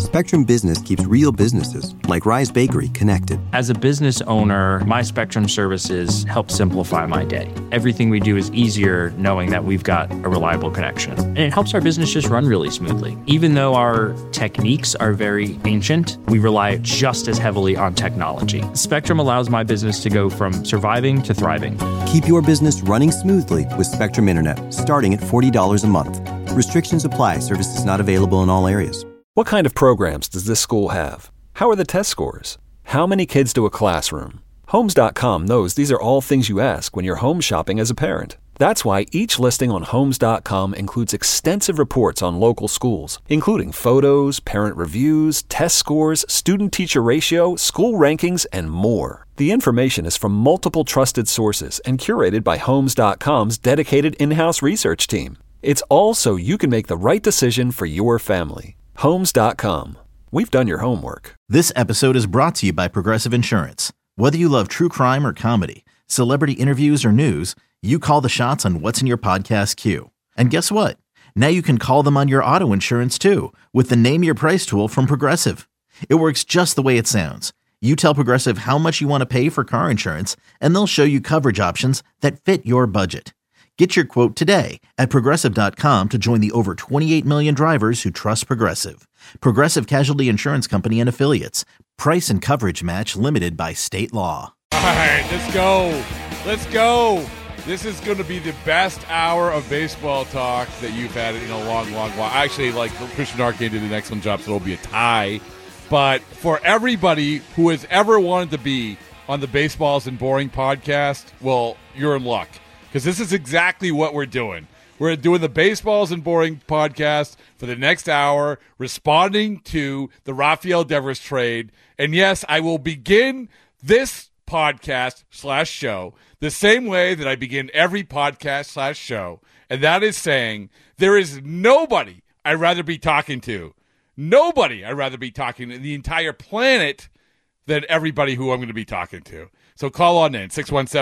Spectrum Business keeps real businesses, like Rise Bakery, connected. As a business owner, my Spectrum services help simplify my day. Everything we do is easier knowing that we've got a reliable connection. And it helps our business just run really smoothly. Even though our techniques are very ancient, we rely just as heavily on technology. Spectrum allows my business to go from surviving to thriving. Keep your business running smoothly with Spectrum Internet, starting at $40 a month. Restrictions apply. Services not available in all areas. What kind of programs does this school have? How are the test scores? How many kids do a classroom? Homes.com knows these are all things you ask when you're home shopping as a parent. That's why each listing on Homes.com includes extensive reports on local schools, including photos, parent reviews, test scores, student-teacher ratio, school rankings, and more. The information is from multiple trusted sources and curated by Homes.com's dedicated in-house research team. It's all so you can make the right decision for your family. Homes.com. We've done your homework. This episode is brought to you by Progressive Insurance. Whether you love true crime or comedy, celebrity interviews or news, you call the shots on what's in your podcast queue. And guess what? Now you can call them on your auto insurance too with the Name Your Price tool from Progressive. It works just the way it sounds. You tell Progressive how much you want to pay for car insurance, and they'll show you coverage options that fit your budget. Get your quote today at Progressive.com to join the over 28 million drivers who trust Progressive. Progressive Casualty Insurance Company and Affiliates. Price and coverage match limited by state law. All right, let's go. Let's go. This is going to be the best hour of baseball talk that you've had in a long, long while. Actually, like Christian Arcane did an excellent job, so it'll be a tie. But for everybody who has ever wanted to be on the Baseballs and Boring podcast, well, you're in luck. Because this is exactly what we're doing. We're doing the Baseballs and Boring podcast for the next hour, responding to the Rafael Devers trade. And yes, I will begin this podcast / show the same way that I begin every podcast / show. And that is saying there is nobody I'd rather be talking to. Nobody I'd rather be talking to the entire planet than everybody who I'm going to be talking to. So call on in,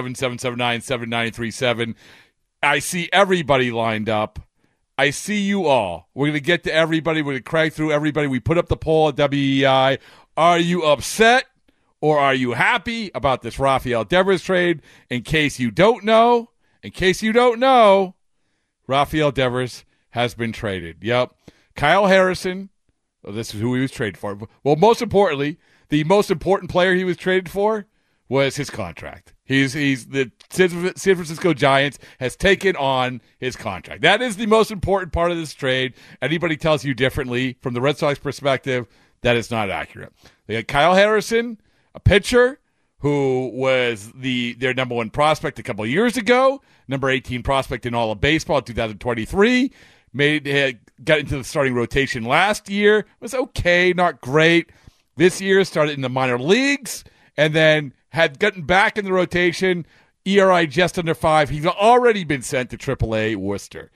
617-779-7937. I see everybody lined up. I see you all. We're going to get to everybody. We're going to crack through everybody. We put up the poll at WEI. Are you upset or are you happy about this Rafael Devers trade? In case you don't know, Rafael Devers has been traded. Yep. Kyle Harrison, this is who he was traded for. Well, most importantly, the most important player he was traded for was his contract. He's the San Francisco Giants has taken on his contract. That is the most important part of this trade. Anybody tells you differently from the Red Sox perspective, that is not accurate. They got Kyle Harrison, a pitcher who was their number one prospect a couple of years ago, number 18 prospect in all of baseball in 2023. Got into the starting rotation last year. Was okay, not great. This year started in the minor leagues and then had gotten back in the rotation, ERI just under 5. He's already been sent to AAA Worcester.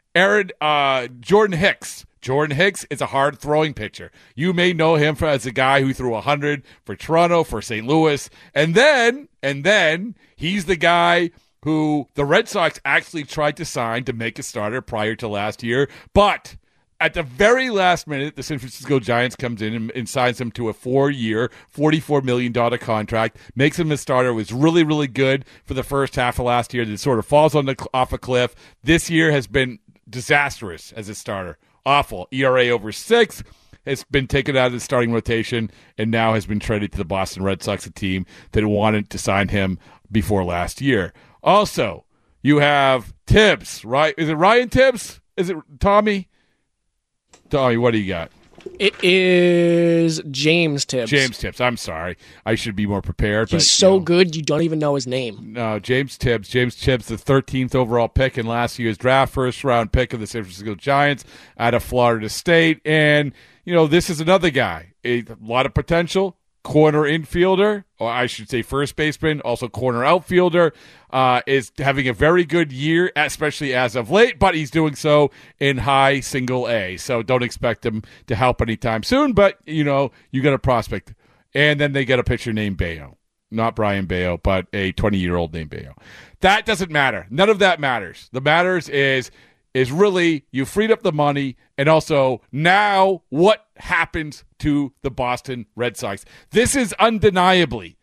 Jordan Hicks. Jordan Hicks is a hard-throwing pitcher. You may know him as a guy who threw 100 for Toronto, for St. Louis. And then he's the guy who the Red Sox actually tried to sign to make a starter prior to last year. But at the very last minute, the San Francisco Giants comes in and signs him to a 4-year, $44 million contract, makes him a starter, was really, really good for the first half of last year, then sort of falls off a cliff. This year has been disastrous as a starter. Awful. ERA over 6, has been taken out of the starting rotation, and now has been traded to the Boston Red Sox, a team that wanted to sign him before last year. Also, you have Tibbs, right? Is it Ryan Tibbs? Is it Tommy? Tommy, what do you got? It is James Tibbs. James Tibbs. I'm sorry. I should be more prepared. He's so good, you don't even know his name. No, James Tibbs. James Tibbs, the 13th overall pick in last year's draft, first-round pick of the San Francisco Giants out of Florida State. And, this is another guy. A lot of potential. Corner infielder, or I should say first baseman, also corner outfielder, is having a very good year, especially as of late, but he's doing so in high single A. So don't expect him to help anytime soon, but, you got a prospect. And then they get a pitcher named Bayo. Not Brian Bayo, but a 20-year-old named Bayo. That doesn't matter. None of that matters. The matters is is really you freed up the money, and also now what happens to the Boston Red Sox. This is undeniably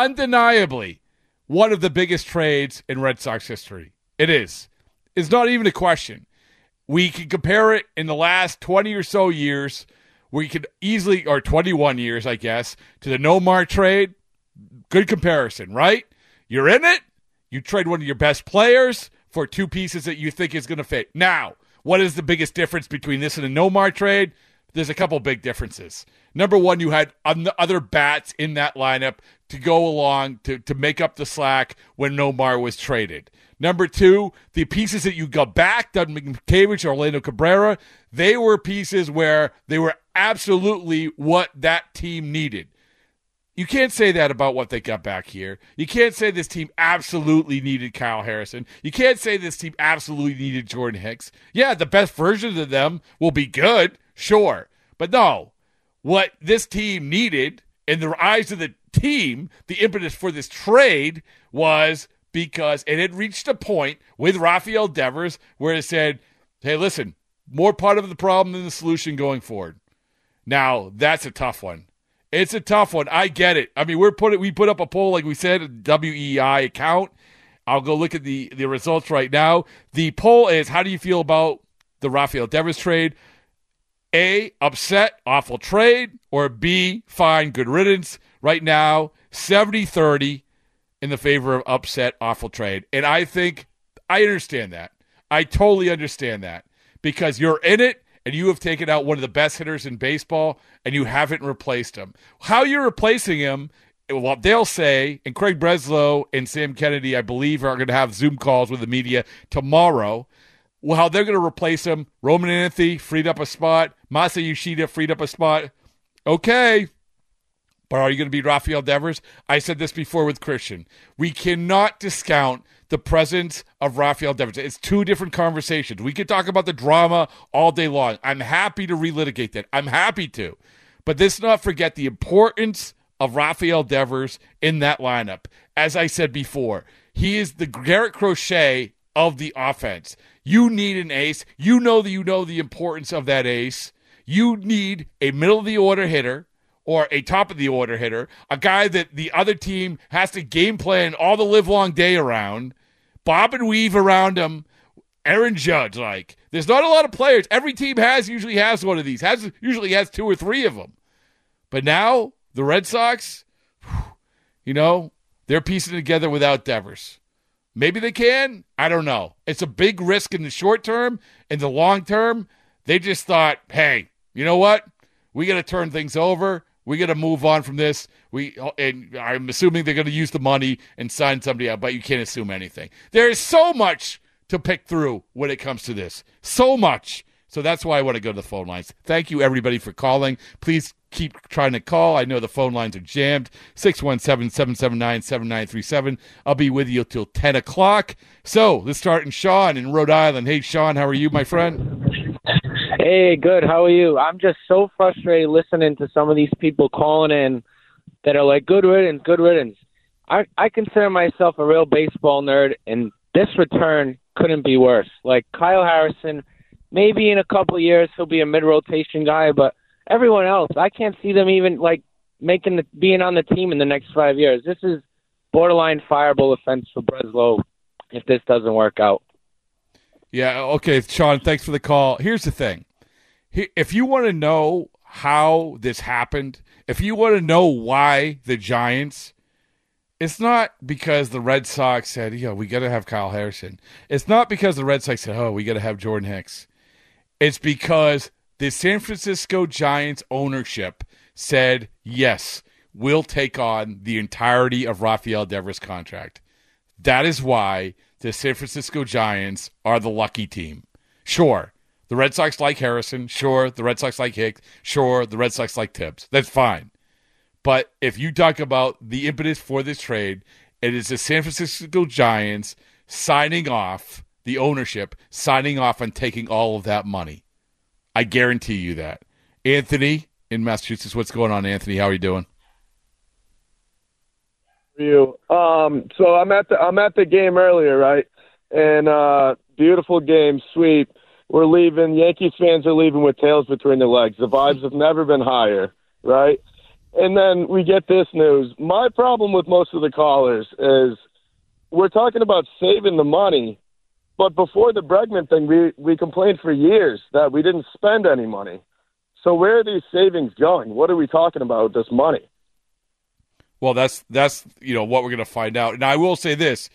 one of the biggest trades in Red Sox history. It is. It's not even a question. We can compare it in the last 20 or so years. We could easily, or 21 years, I guess, to the Nomar trade. Good comparison, right? You're in it. You trade one of your best players for two pieces that you think is going to fit. Now, what is the biggest difference between this and a Nomar trade? There's a couple big differences. Number one, you had other bats in that lineup to go along to make up the slack when Nomar was traded. Number two, the pieces that you got back, Doug McCavish, Orlando Cabrera, they were pieces where they were absolutely what that team needed. You can't say that about what they got back here. You can't say this team absolutely needed Kyle Harrison. You can't say this team absolutely needed Jordan Hicks. Yeah, the best version of them will be good, sure. But no, what this team needed in the eyes of the team, the impetus for this trade was because it had reached a point with Rafael Devers where it said, hey, listen, more part of the problem than the solution going forward. Now, that's a tough one. It's a tough one. I get it. I mean, we put up a poll, like we said, a WEI account. I'll go look at the results right now. The poll is, how do you feel about the Rafael Devers trade? A, upset, awful trade, or B, fine, good riddance. Right now, 70-30 in the favor of upset, awful trade. And I think I understand that. I totally understand that because you're in it. And you have taken out one of the best hitters in baseball, and you haven't replaced him. How you're replacing him, well, they'll say, and Craig Breslow and Sam Kennedy, I believe, are going to have Zoom calls with the media tomorrow. Well, how they're going to replace him, Roman Anthony freed up a spot, Masa Yoshida freed up a spot. Okay. But are you going to be Rafael Devers? I said this before with Christian. We cannot discount the presence of Rafael Devers. It's two different conversations. We could talk about the drama all day long. I'm happy to relitigate that. I'm happy to. But let's not forget the importance of Rafael Devers in that lineup. As I said before, he is the Garrett Crochet of the offense. You need an ace. You know the importance of that ace. You need a middle-of-the-order hitter or a top-of-the-order hitter, a guy that the other team has to game plan all the live-long day around, bob and weave around him, Aaron Judge. Like, there's not a lot of players. Every team usually has one of these, usually has two or three of them. But now, the Red Sox, they're piecing it together without Devers. Maybe they can. I don't know. It's a big risk in the short term. In the long term, they just thought, hey, you know what? We got to turn things over. We got to move on from this. And I'm assuming they're going to use the money and sign somebody out, but you can't assume anything. There is so much to pick through when it comes to this. So much. So that's why I want to go to the phone lines. Thank you, everybody, for calling. Please keep trying to call. I know the phone lines are jammed. 617-779-7937. I'll be with you till 10 o'clock. So let's start in Sean in Rhode Island. Hey, Sean, how are you, my friend? Hey, good. How are you? I'm just so frustrated listening to some of these people calling in that are like, good riddance, good riddance. I consider myself a real baseball nerd, and this return couldn't be worse. Like Kyle Harrison, maybe in a couple of years he'll be a mid-rotation guy, but everyone else, I can't see them even like being on the team in the next 5 years. This is borderline fireable offense for Breslow if this doesn't work out. Yeah, okay, Sean, thanks for the call. Here's the thing. If you want to know how this happened, if you want to know why the Giants, it's not because the Red Sox said, we got to have Kyle Harrison. It's not because the Red Sox said, we got to have Jordan Hicks. It's because the San Francisco Giants ownership said, yes, we'll take on the entirety of Rafael Devers' contract. That is why the San Francisco Giants are the lucky team. Sure, the Red Sox like Harrison. Sure, the Red Sox like Hicks. Sure, the Red Sox like Tibbs. That's fine. But if you talk about the impetus for this trade, it is the San Francisco Giants signing off, the ownership, signing off on taking all of that money. I guarantee you that. Anthony in Massachusetts, what's going on, Anthony? How are you doing? So I'm at the game earlier, right? And beautiful game, sweep. we're leaving. Yankees fans are leaving with tails between their legs. The vibes have never been higher, right? And then we get this news. My problem with most of the callers is we're talking about saving the money, but before the Bregman thing, we complained for years that we didn't spend any money. So where are these savings going? What are we talking about with this money? Well, that's what we're going to find out. And I will say this.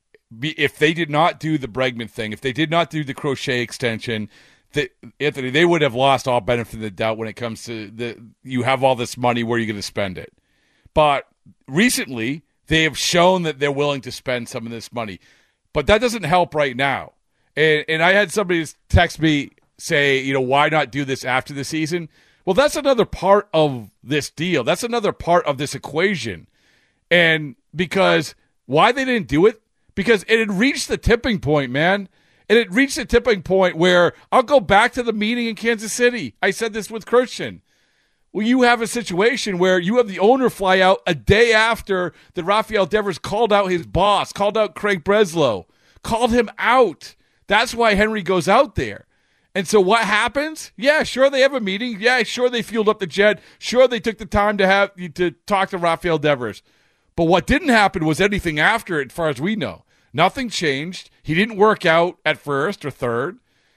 If they did not do the Bregman thing, if they did not do the Crochet extension, Anthony, they would have lost all benefit of the doubt when it comes to you have all this money, where are you going to spend it? But recently, they have shown that they're willing to spend some of this money. But that doesn't help right now. And I had somebody text me, say, why not do this after the season? Well, that's another part of this deal. That's another part of this equation. And because why they didn't do it? Because it had reached the tipping point, man. And it reached the tipping point where I'll go back to the meeting in Kansas City. I said this with Christian. Well, you have a situation where you have the owner fly out a day after that Rafael Devers called out his boss, called out Craig Breslow, called him out. That's why Henry goes out there. And so what happens? Yeah, sure, they have a meeting. Yeah, sure, they fueled up the jet. Sure, they took the time to talk to Rafael Devers. But what didn't happen was anything after it, as far as we know. Nothing changed. He didn't work out at first or third.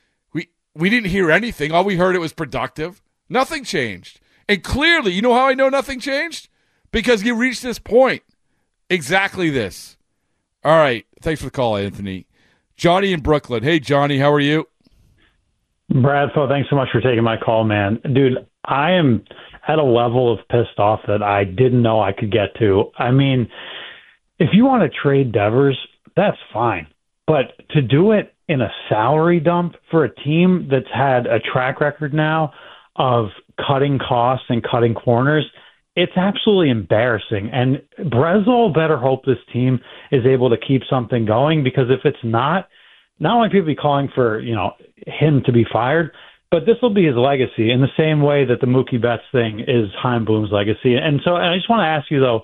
We didn't hear anything. All we heard, it was productive. Nothing changed. And clearly, you know how I know nothing changed? Because you reached this point. Exactly this. All right. Thanks for the call, Anthony. Johnny in Brooklyn. Hey, Johnny, how are you? Bradford, thanks so much for taking my call, man. Dude, I am at a level of pissed off that I didn't know I could get to. I mean, if you want to trade Devers, that's fine. But to do it in a salary dump for a team that's had a track record now of cutting costs and cutting corners, it's absolutely embarrassing. And Breslow better hope this team is able to keep something going, because if it's not only people be calling for, him to be fired, but this will be his legacy in the same way that the Mookie Betts thing is Chaim Bloom's legacy. And so I just want to ask you, though,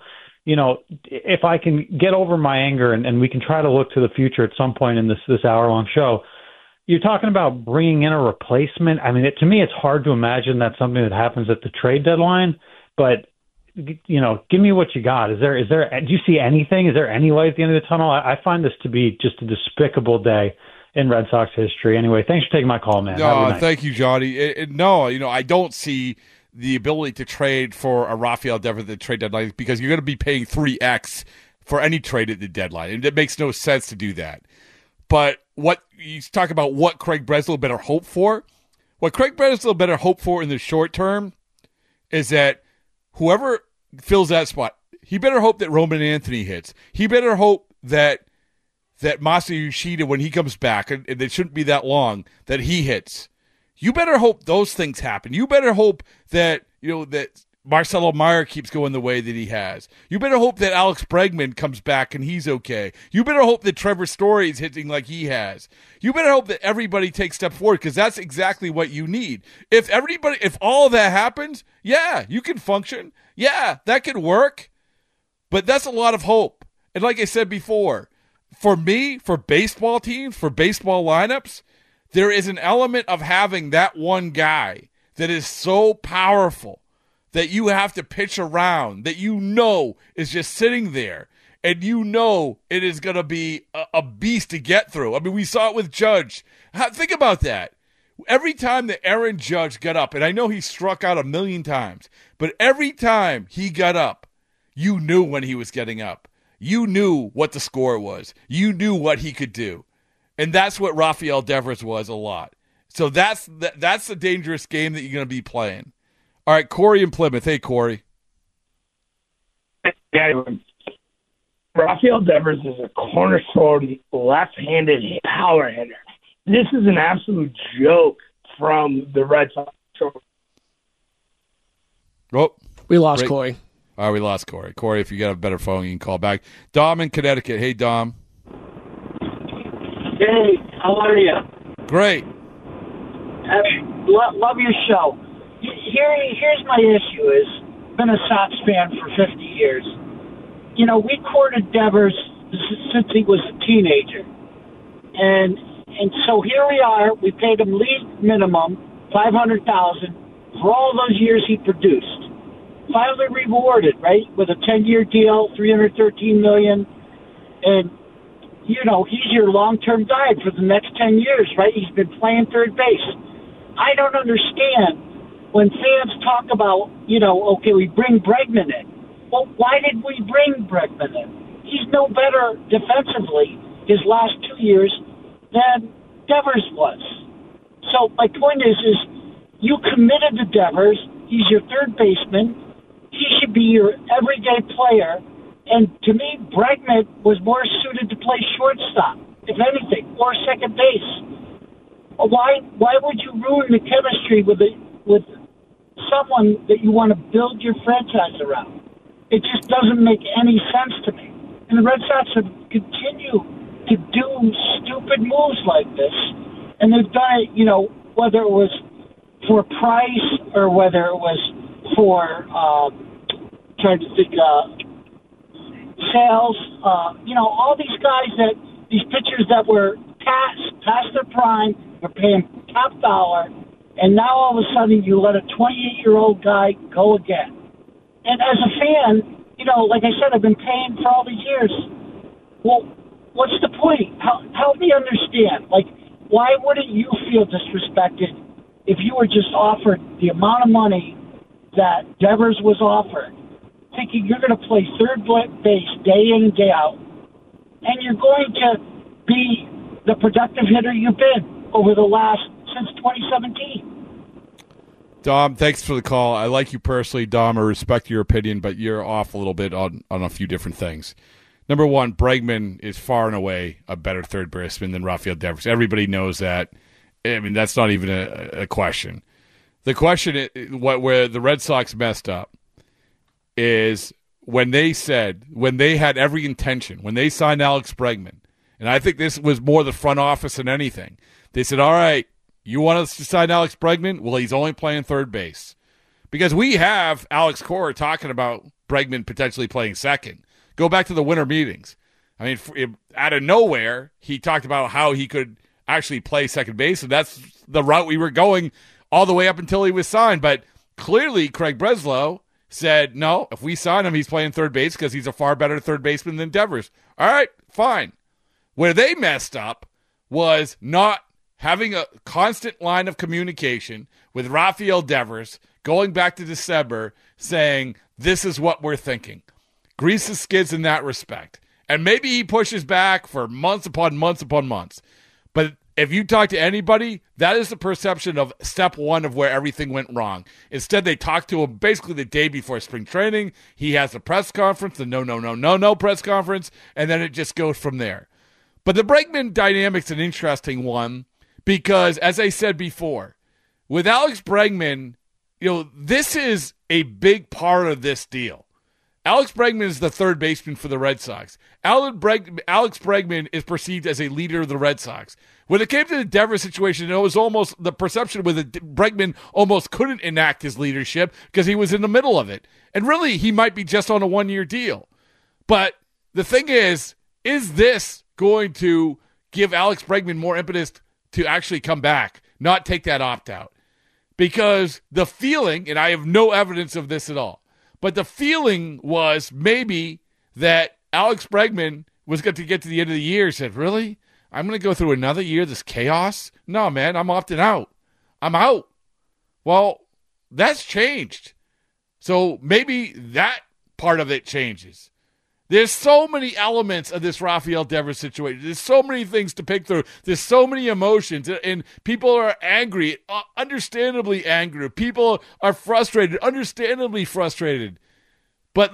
if I can get over my anger and we can try to look to the future at some point in this hour-long show, you're talking about bringing in a replacement. I mean, to me, it's hard to imagine that's something that happens at the trade deadline, but give me what you got. Do you see anything? Is there any light at the end of the tunnel? I find this to be just a despicable day in Red Sox history. Anyway, thanks for taking my call, man. No, thank you, Johnny. No, I don't see the ability to trade for a Rafael Devers at the trade deadline, because you're going to be paying 3x for any trade at the deadline, and it makes no sense to do that. But what you talk about, what Craig Breslow better hope for? What Craig Breslow better hope for in the short term is that whoever fills that spot, he better hope that Roman Anthony hits. He better hope that Masa Yoshida, when he comes back, and it shouldn't be that long, that he hits. You better hope those things happen. You better hope that that Marcelo Meyer keeps going the way that he has. You better hope that Alex Bregman comes back and he's okay. You better hope that Trevor Story is hitting like he has. You better hope that everybody takes step forward, because that's exactly what you need. If all of that happens, yeah, you can function. Yeah, that could work. But that's a lot of hope. And like I said before, for me, for baseball teams, for baseball lineups, there is an element of having that one guy that is so powerful that you have to pitch around, that is just sitting there, and it is going to be a beast to get through. I mean, we saw it with Judge. Think about that. Every time that Aaron Judge got up, and I know he struck out 1,000,000 times, but every time he got up, you knew when he was getting up. You knew what the score was. You knew what he could do. And that's what Rafael Devers was a lot. So that's the dangerous game that you're going to be playing. All right, Corey in Plymouth. Hey, Corey. Yeah, Rafael Devers is a cornerstone, left-handed power hitter. This is an absolute joke from the Red Sox. Oh, we lost Corey. All right, we lost Corey. Corey, if you got a better phone, you can call back. Dom in Connecticut. Hey, Dom. Hey, how are you? Great. Love your show. Here's my issue is, been a Sox fan for 50 years. We courted Devers since he was a teenager. And And so here we are. We paid him league minimum, $500,000 for all those years he produced. Finally rewarded, right, with a 10-year deal, $313 million, and he's your long-term guy for the next 10 years, right? He's been playing third base. I don't understand when fans talk about, okay, we bring Bregman in. Well, why did we bring Bregman in? He's no better defensively his last 2 years than Devers was. So my point is you committed to Devers. He's your third baseman. He should be your everyday player. And to me, Bregman was more suited to play shortstop, if anything, or second base. Why would you ruin the chemistry with someone that you want to build your franchise around? It just doesn't make any sense to me. And the Red Sox have continued to do stupid moves like this, and they've done it, whether it was for price or whether it was for sales. All these guys these pitchers that were past their prime, were paying top dollar, and now all of a sudden you let a 28-year-old guy go again. And as a fan, like I said, I've been paying for all these years. Well, what's the point? Help me understand. Like, why wouldn't you feel disrespected if you were just offered the amount of money that Devers was offered, thinking you're going to play third base day in and day out, and you're going to be the productive hitter you've been since 2017? Dom, thanks for the call. I like you personally, Dom. I respect your opinion, but you're off a little bit on a few different things. Number one, Bregman is far and away a better third baseman than Rafael Devers. Everybody knows that. I mean, that's not even a question. The question is, where the Red Sox messed up is when they had every intention, when they signed Alex Bregman, and I think this was more the front office than anything. They said, all right, you want us to sign Alex Bregman? Well, he's only playing third base. Because we have Alex Cora talking about Bregman potentially playing second. Go back to the winter meetings. I mean, out of nowhere, he talked about how he could actually play second base, and that's the route we were going all the way up until he was signed. But clearly, Craig Breslow said, no, if we sign him, he's playing third base because he's a far better third baseman than Devers. All right, fine. Where they messed up was not having a constant line of communication with Rafael Devers going back to December saying, this is what we're thinking. Grease the skids in that respect. And maybe he pushes back for months upon months upon months. But if you talk to anybody, that is the perception of step one of where everything went wrong. Instead, they talked to him basically the day before spring training. He has a press conference, the no press conference, and then it just goes from there. But the Bregman dynamic's an interesting one because, as I said before, with Alex Bregman, this is a big part of this deal. Alex Bregman is the third baseman for the Red Sox. Alex Bregman is perceived as a leader of the Red Sox. When it came to the Devers situation, it was almost the perception where Bregman almost couldn't enact his leadership because he was in the middle of it. And really, he might be just on a one-year deal. But the thing is this going to give Alex Bregman more impetus to actually come back, not take that opt-out? Because the feeling, and I have no evidence of this at all, but the feeling was maybe that Alex Bregman was going to get to the end of the year and said, really? I'm going to go through another year of this chaos? No, man, I'm opting out. I'm out. Well, that's changed. So maybe that part of it changes. There's so many elements of this Rafael Devers situation. There's so many things to pick through. There's so many emotions, and people are angry, understandably angry. People are frustrated, understandably frustrated. But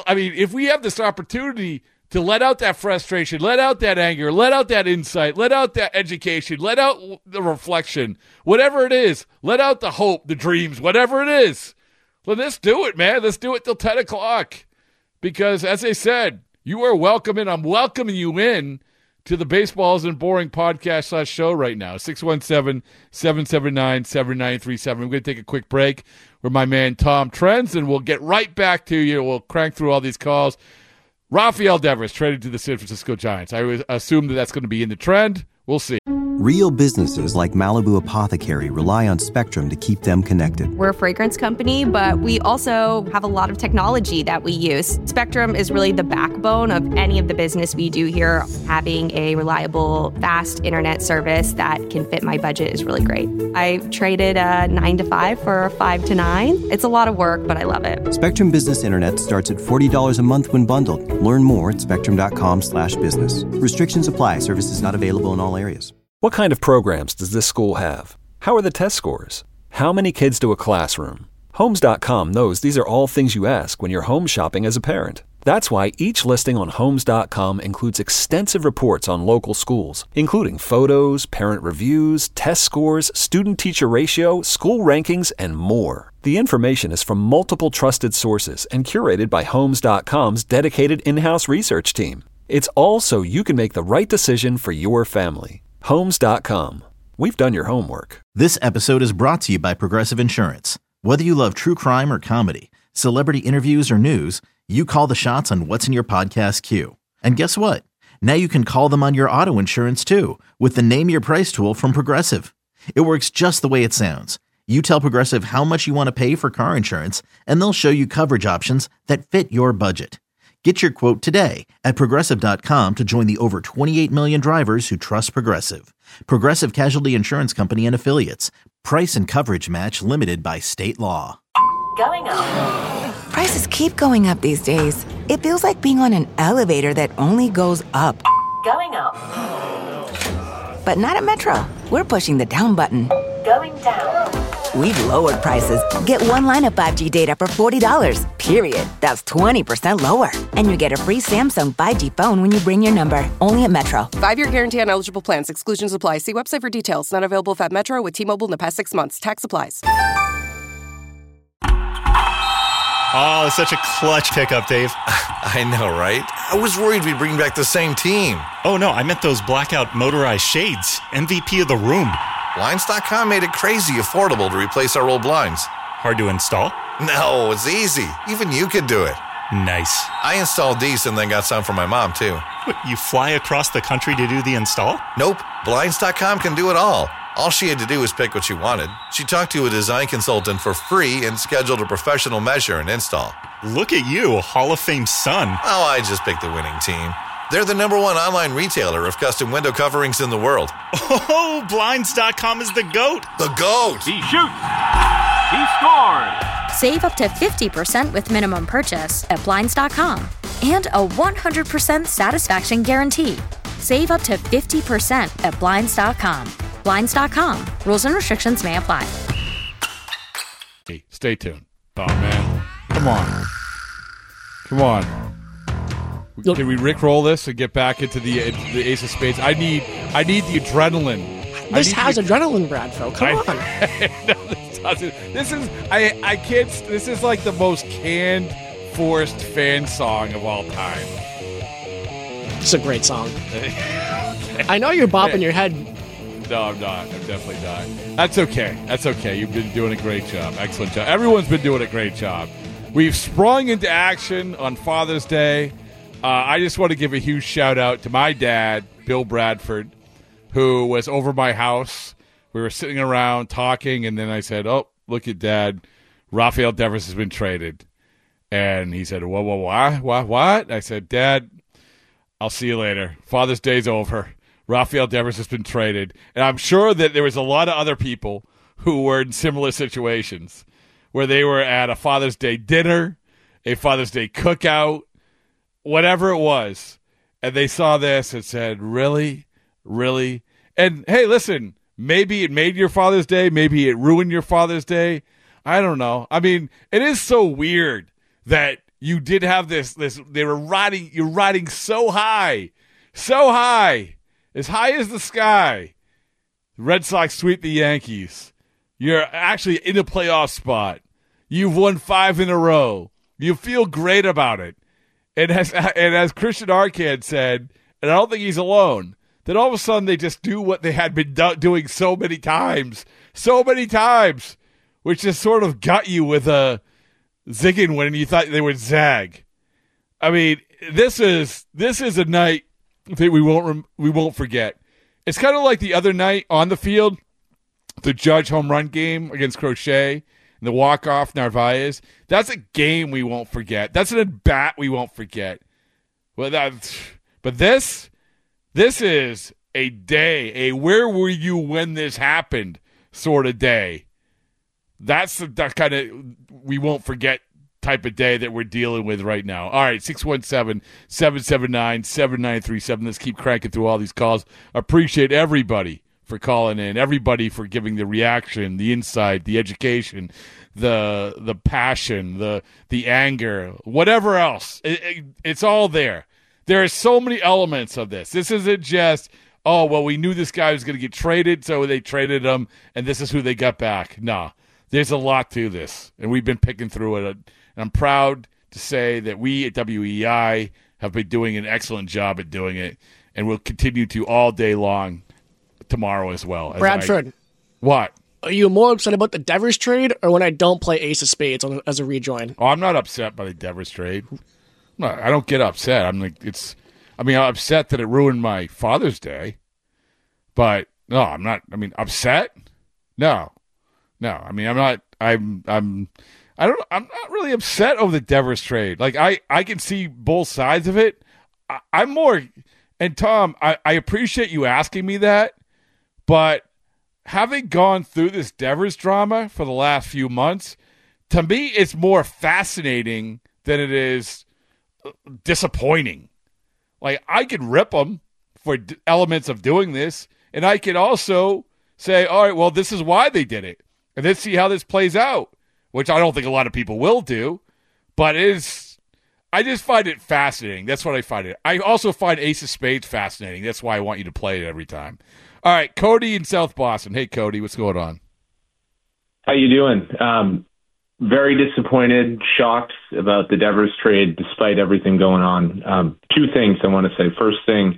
if we have this opportunity to let out that frustration, let out that anger, let out that insight, let out that education, let out the reflection, whatever it is, let out the hope, the dreams, whatever it is. Let's do it, man. Let's do it till 10 o'clock. Because, as I said, you are welcome, and I'm welcoming you in to the Baseball Isn't Boring podcast /show right now. 617-779-7937. I'm going to take a quick break with my man Tom Trends, and we'll get right back to you. We'll crank through all these calls. Rafael Devers traded to the San Francisco Giants. I would assume that's going to be in the trend. We'll see. Real businesses like Malibu Apothecary rely on Spectrum to keep them connected. We're a fragrance company, but we also have a lot of technology that we use. Spectrum is really the backbone of any of the business we do here. Having a reliable, fast internet service that can fit my budget is really great. I traded a 9 to 5 for a 5 to 9. It's a lot of work, but I love it. Spectrum Business Internet starts at $40 a month when bundled. Learn more at spectrum.com/business. Restrictions apply. Services not available in all areas. What kind of programs does this school have? How are the test scores? How many kids to a classroom? Homes.com knows these are all things you ask when you're home shopping as a parent. That's why each listing on Homes.com includes extensive reports on local schools, including photos, parent reviews, test scores, student-teacher ratio, school rankings, and more. The information is from multiple trusted sources and curated by Homes.com's dedicated in-house research team. It's all so you can make the right decision for your family. Homes.com. We've done your homework. This episode is brought to you by Progressive Insurance. Whether you love true crime or comedy, celebrity interviews or news, you call the shots on what's in your podcast queue. And guess what? Now you can call them on your auto insurance too with the Name Your Price tool from Progressive. It works just the way it sounds. You tell Progressive how much you want to pay for car insurance, and they'll show you coverage options that fit your budget. Get your quote today at Progressive.com to join the over 28 million drivers who trust Progressive. Progressive Casualty Insurance Company and Affiliates. Price and coverage match limited by state law. Going up. Prices keep going up these days. It feels like being on an elevator that only goes up. Going up. But not at Metro. We're pushing the down button. Going down. We've lowered prices. Get one line of 5G data for $40, period. That's 20% lower. And you get a free Samsung 5G phone when you bring your number. Only at Metro. 5-year guarantee on eligible plans. Exclusions apply. See website for details. Not available at Metro with T-Mobile in the past 6 months. Tax applies. Oh, such a clutch pickup, Dave. I know, right? I was worried we'd bring back the same team. Oh, no, I meant those blackout motorized shades. MVP of the room. Blinds.com made it crazy affordable to replace our old blinds. Hard to install? No, it's easy. Even you could do it. Nice. I installed these and then got some for my mom, too. What, you fly across the country to do the install? Nope. Blinds.com can do it all. All she had to do was pick what she wanted. She talked to a design consultant for free and scheduled a professional measure and install. Look at you, a Hall of Fame son. Oh, I just picked the winning team. They're the #1 online retailer of custom window coverings in the world. Oh, Blinds.com is the GOAT. The GOAT. He shoots. He scores. Save up to 50% with minimum purchase at Blinds.com. And a 100% satisfaction guarantee. Save up to 50% at Blinds.com. Blinds.com. Rules and restrictions may apply. Stay tuned. Oh, man. Come on. Come on. Can we rickroll this and get back into the Ace of Spades? I need the adrenaline. This has adrenaline, Bradford. Come on. No, this doesn't. I can't. This is like the most canned, forced fan song of all time. It's a great song. I know you're bopping your head. No, I'm not. I'm definitely not. That's okay. That's okay. You've been doing a great job. Excellent job. Everyone's been doing a great job. We've sprung into action on Father's Day. I just want to give a huge shout out to my dad, Bill Bradford, who was over my house. We were sitting around talking, and then I said, "Oh, look at Dad. Rafael Devers has been traded." And he said, What? I said, "Dad, I'll see you later. Father's Day's over. Rafael Devers has been traded." And I'm sure that there was a lot of other people who were in similar situations where they were at a Father's Day dinner, a Father's Day cookout, whatever it was, and they saw this and said, really? Really? And, hey, listen, maybe it made your Father's Day. Maybe it ruined your Father's Day. I don't know. I mean, it is so weird that you did have this you're riding so high, as high as the sky. The Red Sox sweep the Yankees. You're actually in a playoff spot. You've won 5 in a row. You feel great about it. And as Christian Arcand said, and I don't think he's alone, that all of a sudden they just do what they had been doing so many times, which just sort of got you with a zigging when you thought they would zag. I mean, this is a night that we won't forget. It's kind of like the other night on the field, the Judge home run game against Crochet and the walk-off Narvaez. That's a game we won't forget. That's an at-bat we won't forget. But this is a day, a where were you when this happened sort of day. That's that kind of we won't forget type of day that we're dealing with right now. All right, 617-779-7937. Let's keep cranking through all these calls. Appreciate everybody for calling in, everybody for giving the reaction, the insight, the education, the passion, the anger, whatever else. It's all there. There are so many elements of this. This isn't just, oh, well, we knew this guy was going to get traded, so they traded him, and this is who they got back. No, there's a lot to this, and we've been picking through it. And I'm proud to say that we at WEI have been doing an excellent job at doing it, and we'll continue to all day long tomorrow as well. Bradford. What? Are you more upset about the Devers trade or when I don't play Ace of Spades as a rejoin? Oh, I'm not upset by the Devers trade. No, I don't get upset. I'm upset that it ruined my Father's Day. But no, I'm not. Upset? No. I'm not really upset over the Devers trade. Like I can see both sides of it. I'm more, and Tom, I appreciate you asking me that, but having gone through this Devers drama for the last few months, to me, it's more fascinating than it is disappointing. Like, I could rip them for elements of doing this, and I could also say, all right, well, this is why they did it, and let's see how this plays out, which I don't think a lot of people will do, but I just find it fascinating. That's what I find it. I also find Ace of Spades fascinating. That's why I want you to play it every time. All right, Cody in South Boston. Hey, Cody, what's going on? How you doing? Very disappointed, shocked about the Devers trade despite everything going on. Two things I want to say. First thing,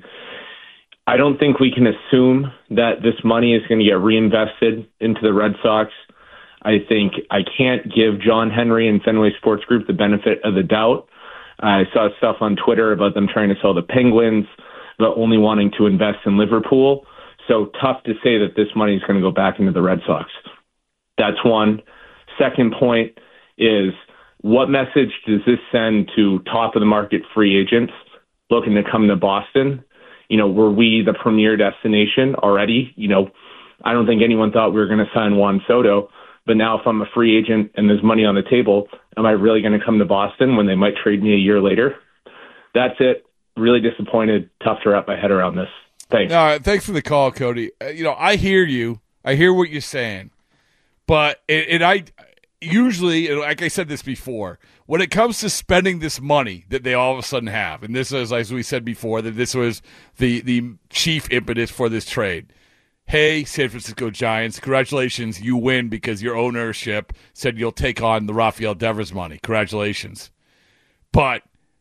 I don't think we can assume that this money is going to get reinvested into the Red Sox. I think I can't give John Henry and Fenway Sports Group the benefit of the doubt. I saw stuff on Twitter about them trying to sell the Penguins, but only wanting to invest in Liverpool. So tough to say that this money is going to go back into the Red Sox. That's one. Second point is, what message does this send to top-of-the-market free agents looking to come to Boston? Were we the premier destination already? I don't think anyone thought we were going to sign Juan Soto, but now if I'm a free agent and there's money on the table, am I really going to come to Boston when they might trade me a year later? That's it. Really disappointed. Tough to wrap my head around this. Thanks. Thanks for the call, Cody. I hear you. I hear what you're saying. But I usually, like I said this before, when it comes to spending this money that they all of a sudden have, and this is, as we said before, that this was the chief impetus for this trade. Hey, San Francisco Giants, congratulations, you win because your ownership said you'll take on the Rafael Devers money. Congratulations. But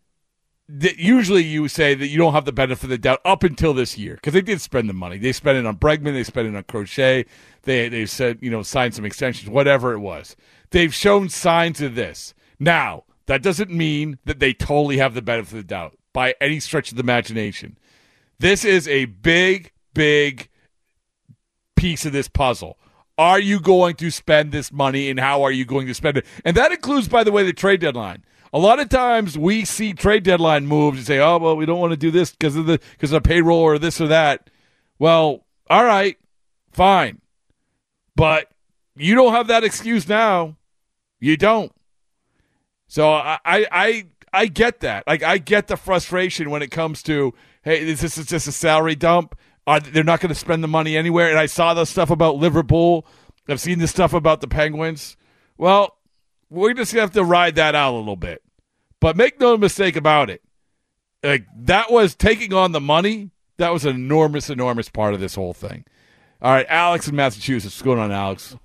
usually you say that you don't have the benefit of the doubt up until this year because they did spend the money. They spent it on Bregman. They spent it on Crochet. They said, signed some extensions, whatever it was. They've shown signs of this. Now, that doesn't mean that they totally have the benefit of the doubt by any stretch of the imagination. This is a big, big piece of this puzzle. Are you going to spend this money, and how are you going to spend it? And that includes, by the way, the trade deadline. A lot of times we see trade deadline moves and say, oh, well, we don't want to do this because of the payroll or this or that. Well, all right, fine. But you don't have that excuse now. You don't. So I get that. Like, I get the frustration when it comes to, hey, this is just a salary dump. They're not going to spend the money anywhere. And I saw the stuff about Liverpool. I've seen the stuff about the Penguins. Well, we're just going to have to ride that out a little bit. But make no mistake about it. Like, that was taking on the money. That was an enormous, enormous part of this whole thing. All right, Alex in Massachusetts. What's going on, Alex?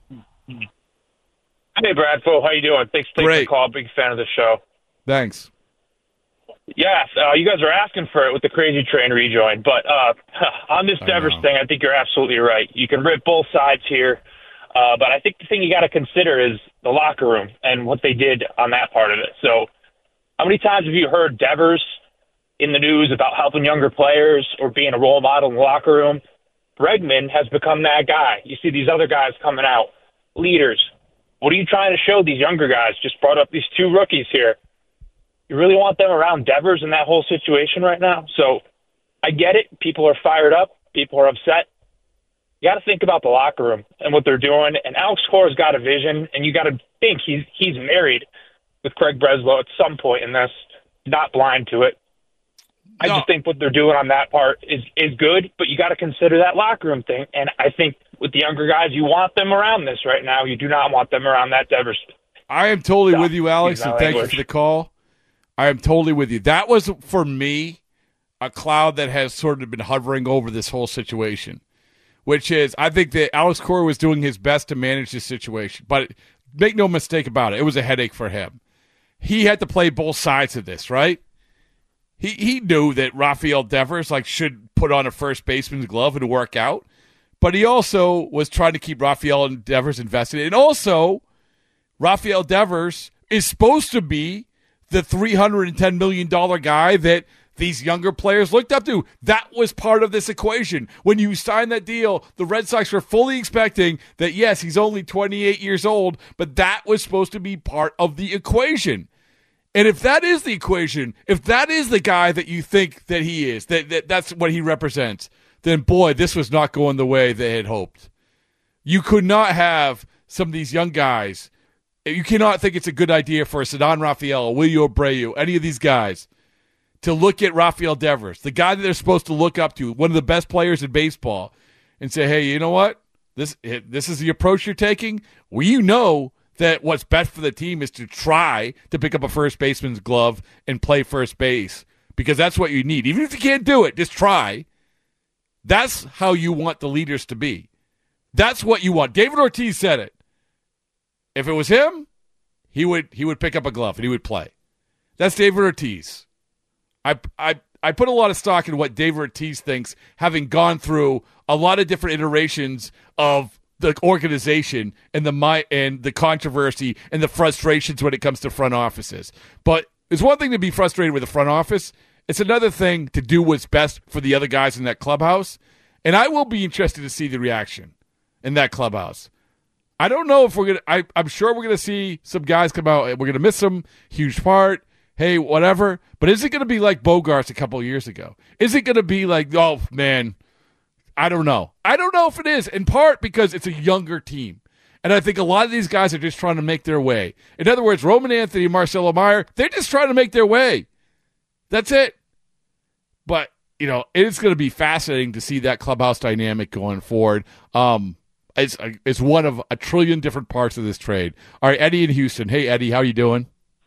Hey, Bradford. How you doing? Thanks for taking the call. Big fan of the show. Thanks. Yes, you guys are asking for it with the Crazy Train rejoin. But on this Devers thing, I think you're absolutely right. You can rip both sides here. But I think the thing you got to consider is the locker room and what they did on that part of it. So how many times have you heard Devers in the news about helping younger players or being a role model in the locker room? Bregman has become that guy. You see these other guys coming out, leaders. What are you trying to show these younger guys? Just brought up these 2 rookies here. You really want them around Devers in that whole situation right now? So I get it. People are fired up. People are upset. You got to think about the locker room and what they're doing. And Alex Cora's got a vision, and you got to think he's married with Craig Breslow at some point in this, not blind to it. I just think what they're doing on that part is good, but you got to consider that locker room thing. And I think with the younger guys, you want them around this right now. You do not want them around that Devers. I am totally with you, Alex, and thank you for the call. I am totally with you. That was, for me, a cloud that has sort of been hovering over this whole situation, which is I think that Alex Cora was doing his best to manage this situation. But make no mistake about it, it was a headache for him. He had to play both sides of this, right? He knew that Rafael Devers should put on a first baseman's glove and work out, but he also was trying to keep Rafael Devers invested. And also, Rafael Devers is supposed to be the $310 million guy that these younger players looked up to. That was part of this equation. When you signed that deal, the Red Sox were fully expecting that, yes, he's only 28 years old, but that was supposed to be part of the equation. And if that is the equation, if that is the guy that you think that he is, that's what he represents, then, boy, this was not going the way they had hoped. You could not have some of these young guys. You cannot think it's a good idea for a Ceddanne Rafael, Willie Abreu, any of these guys, to look at Rafael Devers, the guy that they're supposed to look up to, one of the best players in baseball, and say, hey, you know what? This is the approach you're taking? Well, you know that what's best for the team is to try to pick up a first baseman's glove and play first base, because that's what you need. Even if you can't do it, just try. That's how you want the leaders to be. That's what you want. David Ortiz said it. If it was him, he would pick up a glove and he would play. That's David Ortiz. I put a lot of stock in what David Ortiz thinks, having gone through a lot of different iterations of the organization and the controversy and the frustrations when it comes to front offices. But it's one thing to be frustrated with the front office. It's another thing to do what's best for the other guys in that clubhouse. And I will be interested to see the reaction in that clubhouse. I don't know if we're going to – I'm sure we're going to see some guys come out. We're going to miss them, huge part, hey, whatever. But is it going to be like Bogarts a couple of years ago? Is it going to be like, oh, man – I don't know. I don't know if it is, in part because it's a younger team. And I think a lot of these guys are just trying to make their way. In other words, Roman Anthony and Marcelo Meyer, they're just trying to make their way. That's it. But, it's going to be fascinating to see that clubhouse dynamic going forward. It's one of a trillion different parts of this trade. All right, Eddie in Houston. Hey, Eddie, how you doing?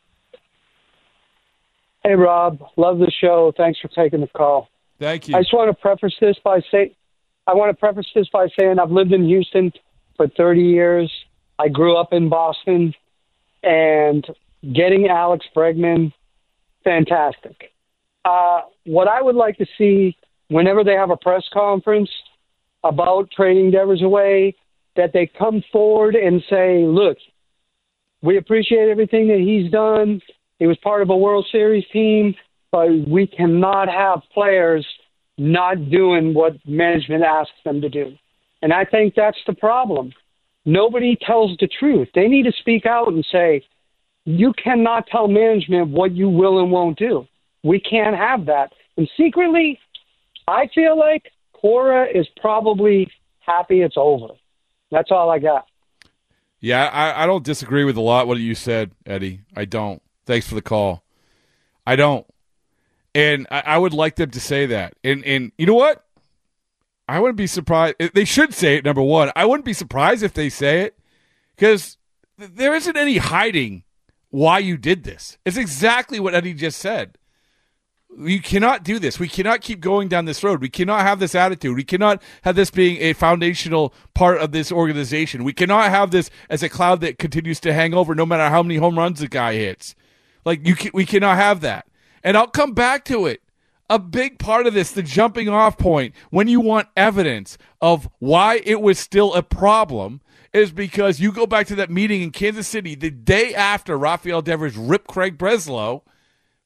Hey, Rob. Love the show. Thanks for taking the call. Thank you. I just want to preface this by saying I've lived in Houston for 30 years. I grew up in Boston, and getting Alex Bregman, fantastic. What I would like to see whenever they have a press conference about trading Devers away, that they come forward and say, look, we appreciate everything that he's done. He was part of a World Series team, but we cannot have players not doing what management asks them to do. And I think that's the problem. Nobody tells the truth. They need to speak out and say, you cannot tell management what you will and won't do. We can't have that. And secretly, I feel like Cora is probably happy it's over. That's all I got. Yeah, I don't disagree with a lot what you said, Eddie. I don't. Thanks for the call. I don't. And I would like them to say that. And you know what? I wouldn't be surprised. They should say it, number one. I wouldn't be surprised if they say it, because there isn't any hiding why you did this. It's exactly what Eddie just said. You cannot do this. We cannot keep going down this road. We cannot have this attitude. We cannot have this being a foundational part of this organization. We cannot have this as a cloud that continues to hang over no matter how many home runs the guy hits. We cannot have that. And I'll come back to it. A big part of this, the jumping off point, when you want evidence of why it was still a problem, is because you go back to that meeting in Kansas City the day after Rafael Devers ripped Craig Breslow,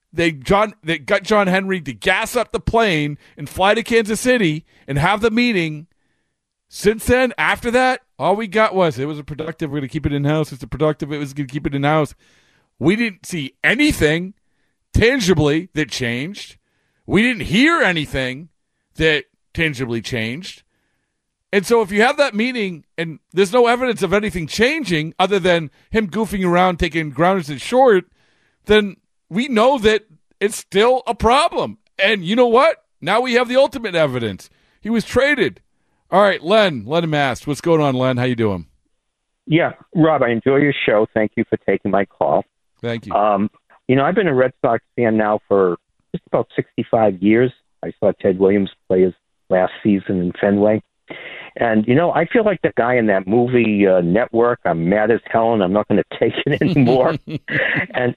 they got John Henry to gas up the plane and fly to Kansas City and have the meeting. Since then, after that, all we got was it was a productive. We're going to keep it in-house. It's a productive. It was going to keep it in-house. We didn't see anything tangibly that changed. We didn't hear anything that tangibly changed. And so if you have that meeting and there's no evidence of anything changing other than him goofing around, taking grounders and short, then we know that it's still a problem. And you know what? Now we have the ultimate evidence. He was traded. All right, Len, let him ask. What's going on, Len? How you doing? Yeah, Rob, I enjoy your show. Thank you for taking my call. Thank you. I've been a Red Sox fan now for just about 65 years. I saw Ted Williams play his last season in Fenway. And, I feel like the guy in that movie Network. I'm mad as hell, and I'm not going to take it anymore. and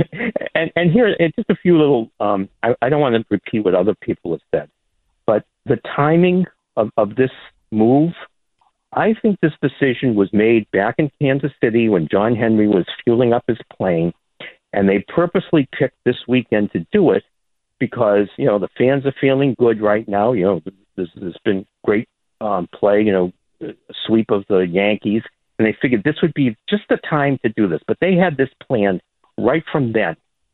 here, just a few little, I don't want to repeat what other people have said, but the timing of this move, I think this decision was made back in Kansas City when John Henry was fueling up his plane, and they purposely picked this weekend to do it because, the fans are feeling good right now. There's been great play, a sweep of the Yankees, and they figured this would be just the time to do this. But they had this planned right from then.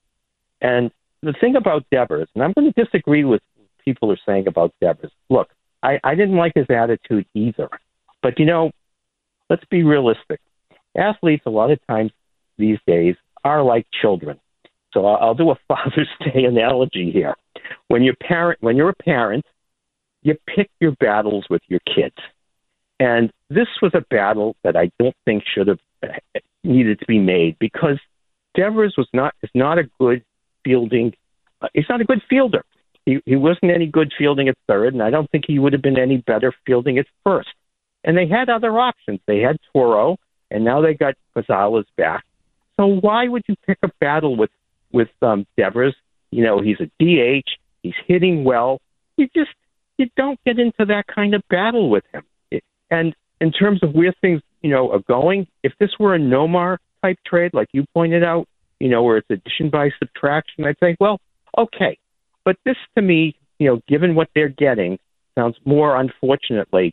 And the thing about Devers, and I'm going to disagree with what people are saying about Devers. Look, I didn't like his attitude either. But, let's be realistic. Athletes, a lot of times these days, are like children. So I'll do a Father's Day analogy here. When you're a parent, you pick your battles with your kids. And this was a battle that I don't think should have needed to be made because Devers is not a good fielding. He's not a good fielder. He wasn't any good fielding at third, and I don't think he would have been any better fielding at first. And they had other options. They had Toro, and now they got Gonzalez back. So why would you pick a battle with Devers? He's a DH. He's hitting well. You don't get into that kind of battle with him. And in terms of where things, are going, if this were a Nomar type trade, like you pointed out, where it's addition by subtraction, I'd say, well, okay. But this, to me, given what they're getting, sounds unfortunately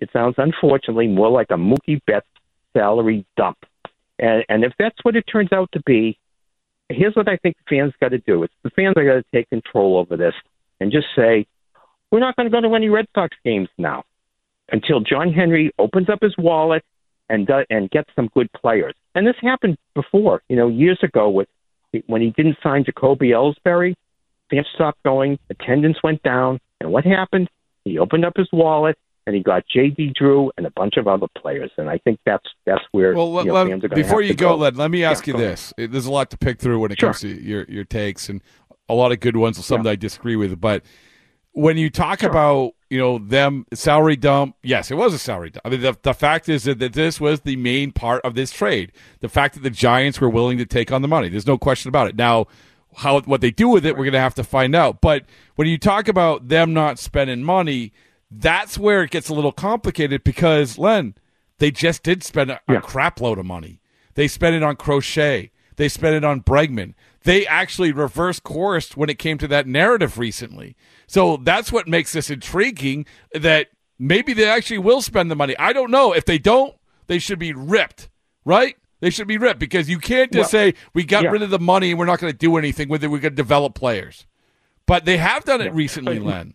more like a Mookie Betts salary dump. And if that's what it turns out to be, here's what I think the fans got to do. It's the fans are got to take control over this and just say, we're not going to go to any Red Sox games now until John Henry opens up his wallet and gets some good players. And this happened before, years ago when he didn't sign Jacoby Ellsbury. Fans stopped going, attendance went down, and what happened? He opened up his wallet and he got J.D. Drew and a bunch of other players. And I think that's where fans are going to before you go, go. let me ask you this. There's a lot to pick through when it comes to your takes, and a lot of good ones, some that I disagree with. But when you talk about, them salary dump, yes, it was a salary dump. I mean, the fact is that this was the main part of this trade. The fact that the Giants were willing to take on the money. There's no question about it. Now, what they do with it, we're going to have to find out. But when you talk about them not spending money, that's where it gets a little complicated because, Len, they just did spend a crap load of money. They spent it on Crochet. They spent it on Bregman. They actually reverse coursed when it came to that narrative recently. So that's what makes this intriguing, that maybe they actually will spend the money. I don't know. If they don't, they should be ripped, right? They should be ripped because you can't just say we got rid of the money and we're not going to do anything with it. We're going to develop players. But they have done it recently, Len.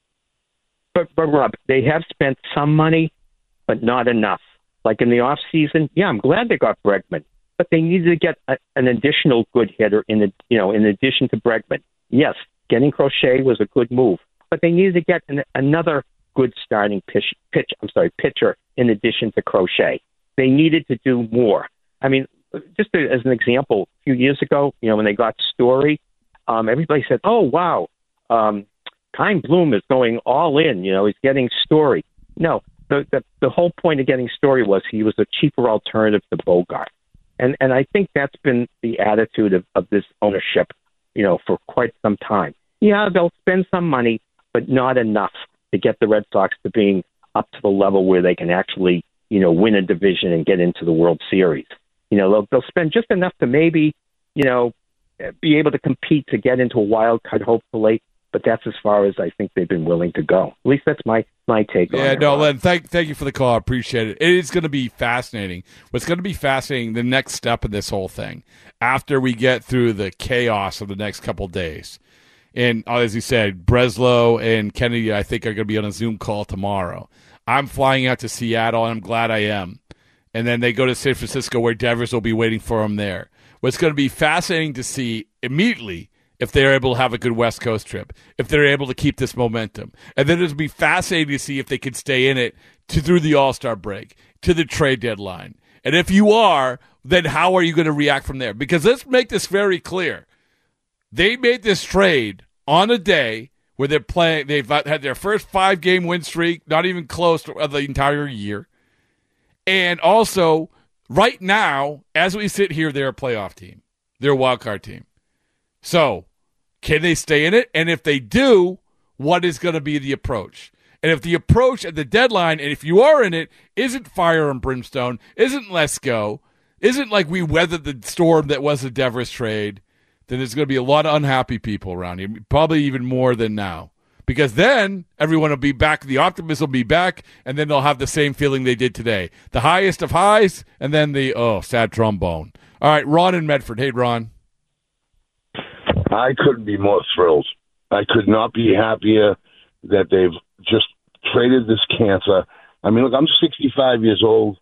But Rob, they have spent some money, but not enough. Like in the off season, I'm glad they got Bregman, but they needed to get an additional good hitter in addition to Bregman. Yes, getting Crochet was a good move, but they needed to get another good starting pitcher in addition to Crochet. They needed to do more. I mean, just as an example, a few years ago, when they got Story, everybody said, "Oh wow, Kyle Bloom is going all in. He's getting Story." No, the whole point of getting Story was he was a cheaper alternative to Bogart, and I think that's been the attitude of this ownership, for quite some time. Yeah, they'll spend some money, but not enough to get the Red Sox to being up to the level where they can actually, win a division and get into the World Series. They'll spend just enough to maybe, be able to compete to get into a wild card, hopefully. But that's as far as I think they've been willing to go. At least that's my take on it. Yeah, no, Len, thank you for the call. I appreciate it. It is going to be fascinating. What's going to be fascinating, the next step in this whole thing, after we get through the chaos of the next couple of days. And as you said, Breslow and Kennedy, I think, are going to be on a Zoom call tomorrow. I'm flying out to Seattle, and I'm glad I am. And then they go to San Francisco, where Devers will be waiting for them there. What's going to be fascinating to see immediately if they're able to have a good West Coast trip, if they're able to keep this momentum. And then it'll be fascinating to see if they can stay in it through the All-Star break, to the trade deadline. And if you are, then how are you going to react from there? Because let's make this very clear. They made this trade on a day where they're playing. They've had their first 5-game win streak, not even close to the entire year. And also, right now, as we sit here, they're a playoff team. They're a wild card team. So, can they stay in it? And if they do, what is going to be the approach? And if the approach at the deadline, and if you are in it, isn't fire and brimstone, isn't let's go, isn't like we weathered the storm that was the Devers trade, then there's going to be a lot of unhappy people around here, probably even more than now. Because then everyone will be back, the optimism will be back, and then they'll have the same feeling they did today. The highest of highs, and then the, sad trombone. All right, Ron in Medford. Hey, Ron. I couldn't be more thrilled. I could not be happier that they've just traded this cancer. I mean, look, I'm 65 years old.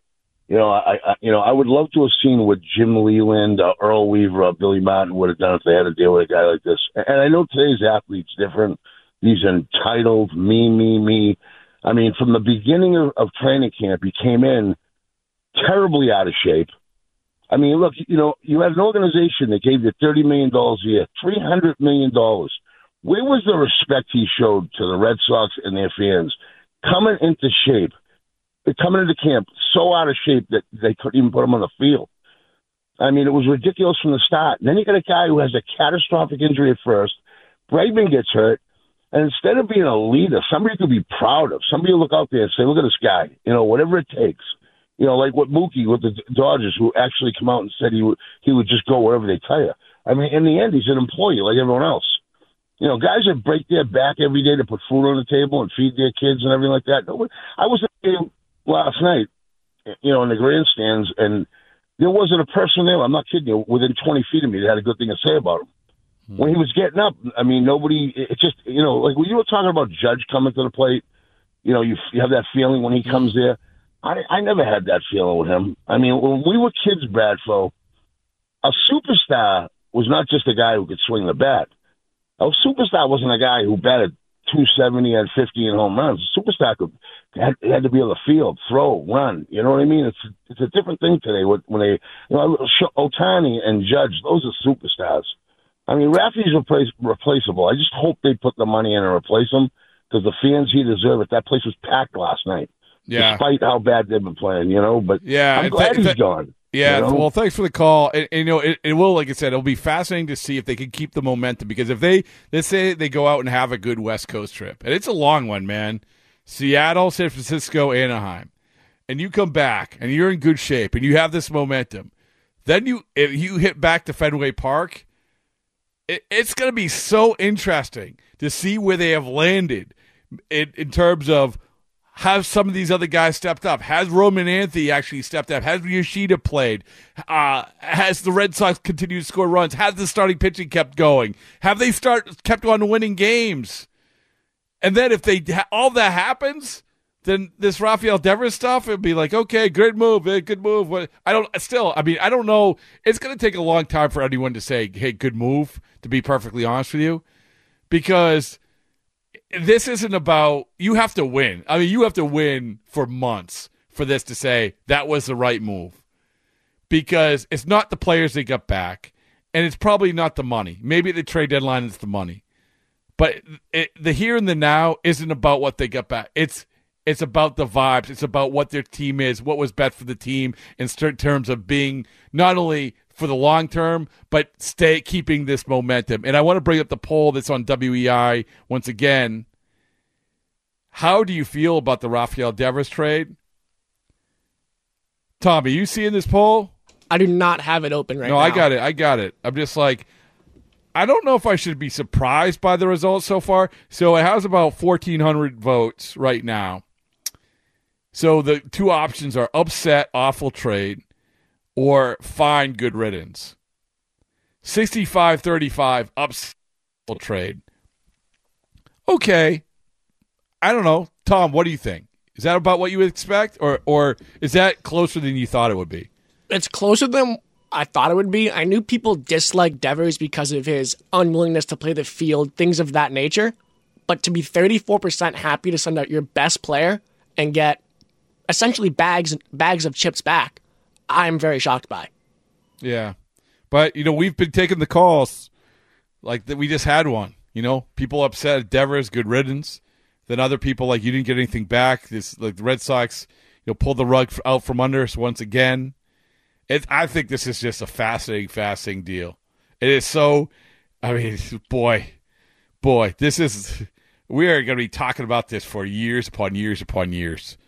I would love to have seen what Jim Leland, Earl Weaver, or Billy Martin would have done if they had to deal with a guy like this. And I know today's athlete's different. He's entitled, me. I mean, from the beginning of training camp, he came in terribly out of shape. I mean, look, you had an organization that gave you $30 million a year, $300 million. Where was the respect he showed to the Red Sox and their fans? Coming into shape, coming into camp so out of shape that they couldn't even put him on the field. I mean, it was ridiculous from the start. And then you got a guy who has a catastrophic injury at first. Bregman gets hurt. And instead of being a leader, somebody you could be proud of, somebody you look out there and say, look at this guy, whatever it takes. Like what Mookie with the Dodgers, who actually come out and said he would just go wherever they tell you. I mean, in the end, he's an employee like everyone else. Guys that break their back every day to put food on the table and feed their kids and everything like that. I was at the game last night, in the grandstands, and there wasn't a person there, I'm not kidding you, within 20 feet of me that had a good thing to say about him. When he was getting up, I mean, nobody, it just, like when you were talking about Judge coming to the plate, you have that feeling when he comes there. I never had that feeling with him. I mean, when we were kids, Bradfo, a superstar was not just a guy who could swing the bat. A superstar wasn't a guy who batted 270 and 50 in home runs. A superstar had to be on the field, throw, run. You know what I mean? It's a different thing today when they, Ohtani and Judge, those are superstars. I mean, Rafi's replaceable. I just hope they put the money in and replace him because the fans here deserve it. That place was packed last night. Yeah. Despite how bad they've been playing, but yeah, I'm glad he's gone. Yeah, well, thanks for the call. And, it will, like I said, it'll be fascinating to see if they can keep the momentum because if let's say they go out and have a good West Coast trip, and it's a long one, man. Seattle, San Francisco, Anaheim, and you come back and you're in good shape and you have this momentum, then if you hit back to Fenway Park, it's going to be so interesting to see where they have landed in terms of have some of these other guys stepped up? Has Roman Anthony actually stepped up? Has Yoshida played? Has the Red Sox continued to score runs? Has the starting pitching kept going? Have they kept on winning games? And then if all that happens, then this Rafael Devers stuff, it'll be like, okay, good move. I don't know. It's going to take a long time for anyone to say, hey, good move, to be perfectly honest with you, because this isn't about, you have to win. I mean, you have to win for months for this to say that was the right move. Because it's not the players they got back, and it's probably not the money. Maybe at the trade deadline it's the money. But the here and the now isn't about what they got back. It's about the vibes. It's about what their team is, what was best for the team in terms of being not only for the long term, but keeping this momentum. And I want to bring up the poll that's on WEI once again. How do you feel about the Rafael Devers trade? Tommy, you seeing this poll? I do not have it open right now. No, I got it. I'm just like, I don't know if I should be surprised by the results so far. So it has about 1,400 votes right now. So the two options are upset, awful trade, or fine, good riddance. 65-35, upset, awful trade. Okay. I don't know. Tom, what do you think? Is that about what you would expect, or is that closer than you thought it would be? It's closer than I thought it would be. I knew people disliked Devers because of his unwillingness to play the field, things of that nature. But to be 34% happy to send out your best player and get essentially bags of chips back, I'm very shocked by. Yeah. But, we've been taking the calls like that. We just had one. People upset at Devers, good riddance. Then other people like, you didn't get anything back. This, like the Red Sox, pulled the rug out from under us once again. I think this is just a fascinating deal. It is so, boy, this is, we are going to be talking about this for years upon years upon years.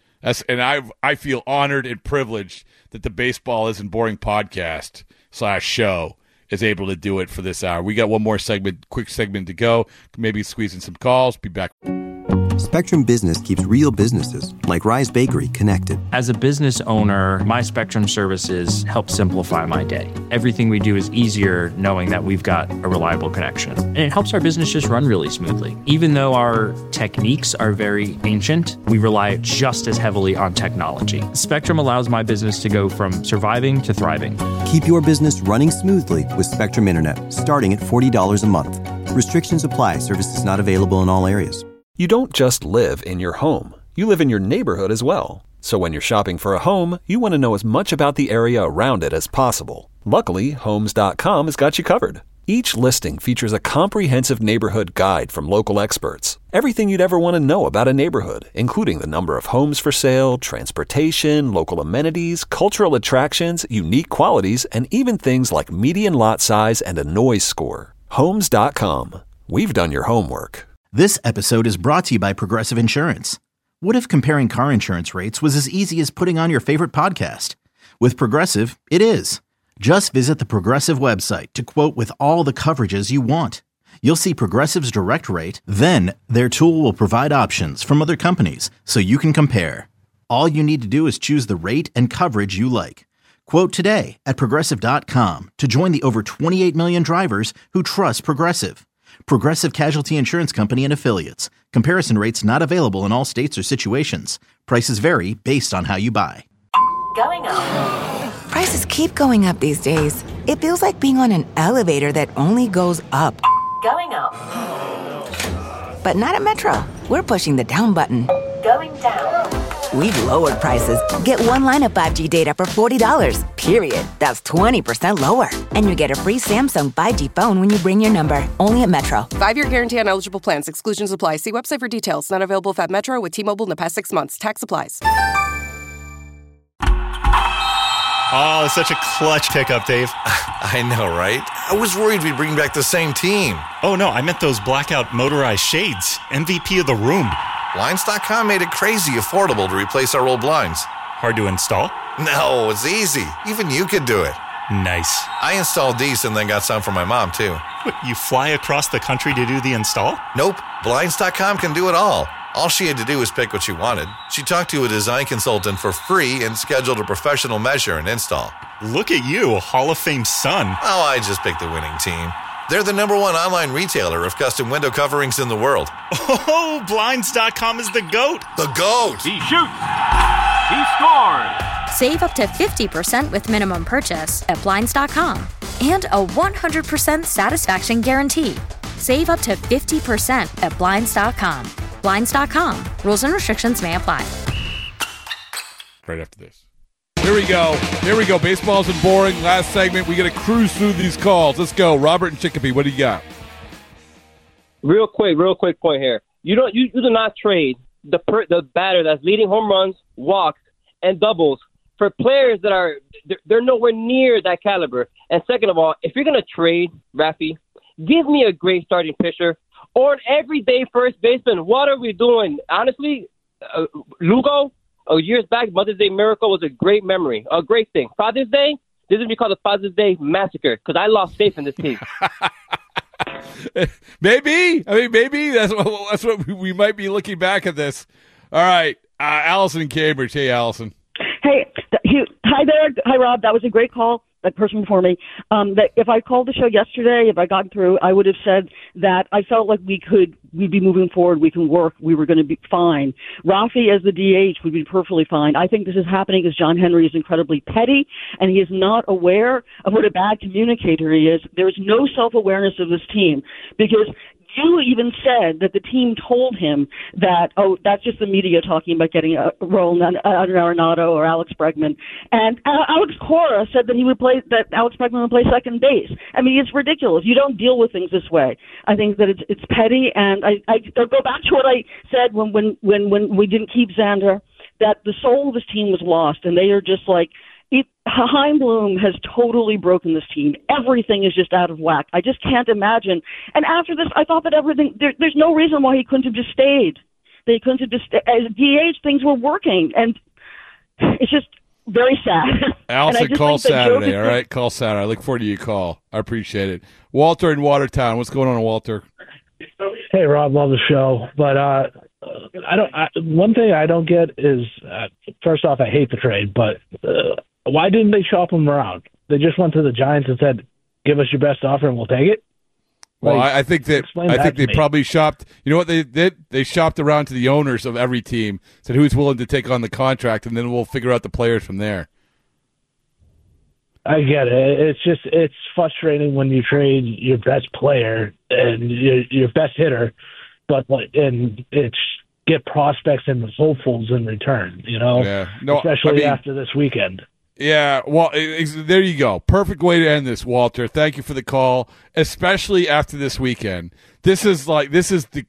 I feel honored and privileged that the Baseball Isn't Boring podcast /show is able to do it for this hour. We got one more quick segment to go. Maybe squeeze in some calls. Be back. Spectrum Business keeps real businesses, like Rise Bakery, connected. As a business owner, my Spectrum services help simplify my day. Everything we do is easier knowing that we've got a reliable connection. And it helps our business just run really smoothly. Even though our techniques are very ancient, we rely just as heavily on technology. Spectrum allows my business to go from surviving to thriving. Keep your business running smoothly with Spectrum Internet, starting at $40 a month. Restrictions apply. Services not available in all areas. You don't just live in your home. You live in your neighborhood as well. So when you're shopping for a home, you want to know as much about the area around it as possible. Luckily, Homes.com has got you covered. Each listing features a comprehensive neighborhood guide from local experts. Everything you'd ever want to know about a neighborhood, including the number of homes for sale, transportation, local amenities, cultural attractions, unique qualities, and even things like median lot size and a noise score. Homes.com. We've done your homework. This episode is brought to you by Progressive Insurance. What if comparing car insurance rates was as easy as putting on your favorite podcast? With Progressive, it is. Just visit the Progressive website to quote with all the coverages you want. You'll see Progressive's direct rate, then their tool will provide options from other companies so you can compare. All you need to do is choose the rate and coverage you like. Quote today at Progressive.com to join the over 28 million drivers who trust Progressive. Progressive Casualty Insurance Company and Affiliates. Comparison rates not available in all states or situations. Prices vary based on how you buy. Going up. Prices keep going up these days. It feels like being on an elevator that only goes up. Going up. But not at Metro. We're pushing the down button. Going down. We've lowered prices. Get one line of 5G data for $40, period. That's 20% lower. And you get a free Samsung 5G phone when you bring your number. Only at Metro. 5-year guarantee on eligible plans. Exclusions apply. See website for details. Not available at Metro with T-Mobile in the past 6 months. Tax applies. Oh, it's such a clutch pickup, Dave. I know, right? I was worried we'd bring back the same team. Oh, no, I meant those blackout motorized shades. MVP of the room. Blinds.com made it crazy affordable to replace our old blinds. Hard to install? No, it's easy. Even you could do it. Nice. I installed these and then got some for my mom, too. What, you fly across the country to do the install? Nope. Blinds.com can do it all. All she had to do was pick what she wanted. She talked to a design consultant for free and scheduled a professional measure and install. Look at you, a Hall of Fame son. Oh, I just picked the winning team. They're the #1 online retailer of custom window coverings in the world. Oh, Blinds.com is the GOAT. The GOAT! He shoots. He scores. Save up to 50% with minimum purchase at Blinds.com. And a 100% satisfaction guarantee. Save up to 50% at Blinds.com. Blinds.com. Rules and restrictions may apply. Right after this. Here we go. Baseball isn't boring. Last segment. We got to cruise through these calls. Let's go. Robert and Chicopee, what do you got? Real quick point here. You do not trade the batter that's leading home runs, walks, and doubles for players that they're nowhere near that caliber. And second of all, if you're gonna trade Rafi, give me a great starting pitcher or an everyday first baseman. What are we doing? Honestly, Lugo. Years back, Mother's Day Miracle was a great memory, a great thing. Father's Day, this is what we call the Father's Day Massacre because I lost faith in this team. Maybe. I mean, maybe that's what we might be looking back at this. All right. Allison in Cambridge. Hey, Allison. Hey, hi there. Hi, Rob. That was a great call. That person before me. That if I called the show yesterday, if I got through, I would have said that I felt like we'd be moving forward. We can work. We were going to be fine. Rafi as the DH would be perfectly fine. I think this is happening because John Henry is incredibly petty and he is not aware of what a bad communicator he is. There is no self-awareness of this team because you even said that the team told him that, that's just the media talking about getting Roland Arenado or Alex Bregman. And Alex Cora said that Alex Bregman would play second base. I mean, it's ridiculous. You don't deal with things this way. I think that it's petty. And I go back to what I said when we didn't keep Xander, that the soul of this team was lost. And they are just like, Chaim Bloom has totally broken this team. Everything is just out of whack. I just can't imagine. And after this, I thought that there's no reason why he couldn't have just stayed. They couldn't have just, as DH, things were working. And it's just very sad. Allison, call Saturday, all right? Call Saturday. I look forward to your call. I appreciate it. Walter in Watertown. What's going on, Walter? Hey, Rob, love the show. But one thing I don't get is, first off, I hate the trade, but why didn't they shop him around? They just went to the Giants and said, give us your best offer and we'll take it? Well, I think they probably shopped. You know what they did? They shopped around to the owners of every team, said who's willing to take on the contract, and then we'll figure out the players from there. I get it. It's frustrating when you trade your best player and your best hitter, and it's get prospects and hopefuls in return, especially after this weekend. Yeah, well, there you go. Perfect way to end this, Walter. Thank you for the call, especially after this weekend. This is the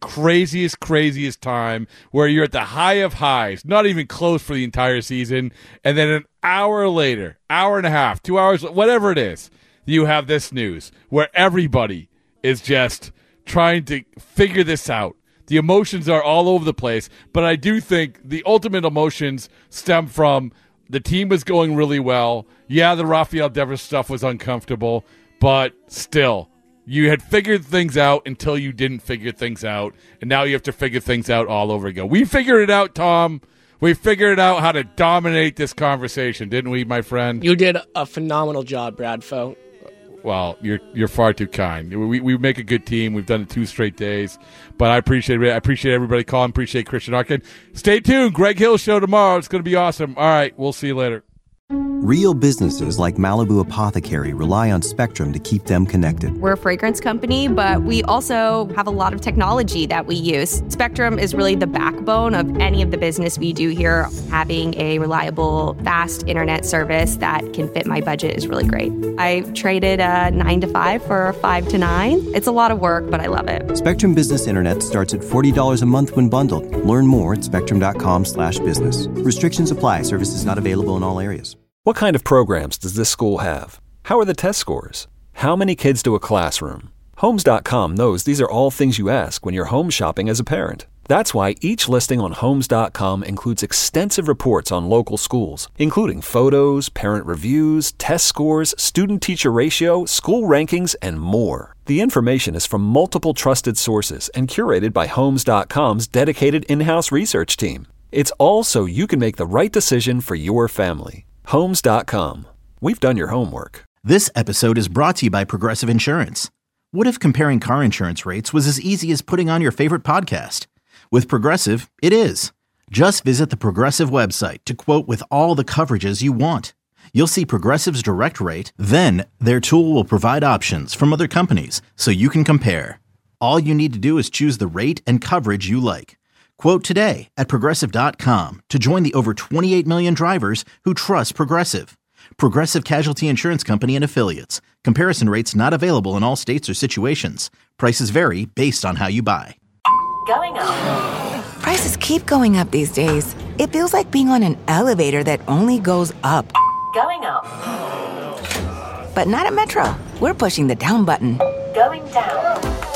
craziest time where you're at the high of highs, not even close for the entire season, and then an hour later, hour and a half, 2 hours, whatever it is, you have this news where everybody is just trying to figure this out. The emotions are all over the place, but I do think the ultimate emotions stem from the team was going really well. Yeah, the Rafael Devers stuff was uncomfortable, but still, you had figured things out until you didn't figure things out, and now you have to figure things out all over again. We figured it out, Tom. We figured out how to dominate this conversation, didn't we, my friend? You did a phenomenal job, Bradfo. Well, you're far too kind. We make a good team. We've done it 2 straight days, but I appreciate it. I appreciate everybody calling. Appreciate Christian Arkin. Stay tuned. Greg Hill show tomorrow. It's going to be awesome. All right, we'll see you later. Real businesses like Malibu Apothecary rely on Spectrum to keep them connected. We're a fragrance company, but we also have a lot of technology that we use. Spectrum is really the backbone of any of the business we do here. Having a reliable, fast internet service that can fit my budget is really great. I traded a 9 to 5 for a 5 to 9. It's a lot of work, but I love it. Spectrum Business Internet starts at $40 a month when bundled. Learn more at spectrum.com/business. Restrictions apply. Services not available in all areas. What kind of programs does this school have? How are the test scores? How many kids do a classroom? Homes.com knows these are all things you ask when you're home shopping as a parent. That's why each listing on Homes.com includes extensive reports on local schools, including photos, parent reviews, test scores, student-teacher ratio, school rankings, and more. The information is from multiple trusted sources and curated by Homes.com's dedicated in-house research team. It's all so you can make the right decision for your family. Homes.com. We've done your homework. This episode is brought to you by Progressive Insurance. What if comparing car insurance rates was as easy as putting on your favorite podcast? With Progressive, it is. Just visit the Progressive website to quote with all the coverages you want. You'll see Progressive's direct rate, then their tool will provide options from other companies so you can compare. All you need to do is choose the rate and coverage you like. Quote today at Progressive.com to join the over 28 million drivers who trust Progressive. Progressive Casualty Insurance Company and Affiliates. Comparison rates not available in all states or situations. Prices vary based on how you buy. Going up. Prices keep going up these days. It feels like being on an elevator that only goes up. Going up. But not at Metro. We're pushing the down button. Going down.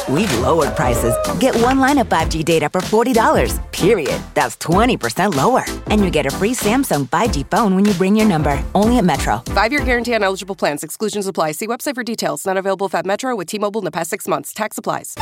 We've lowered prices. Get one line of 5G data for $40, period. That's 20% lower. And you get a free Samsung 5G phone when you bring your number. Only at Metro. 5-year guarantee on eligible plans. Exclusions apply. See website for details. Not available at Metro with T-Mobile in the past 6 months. Tax applies.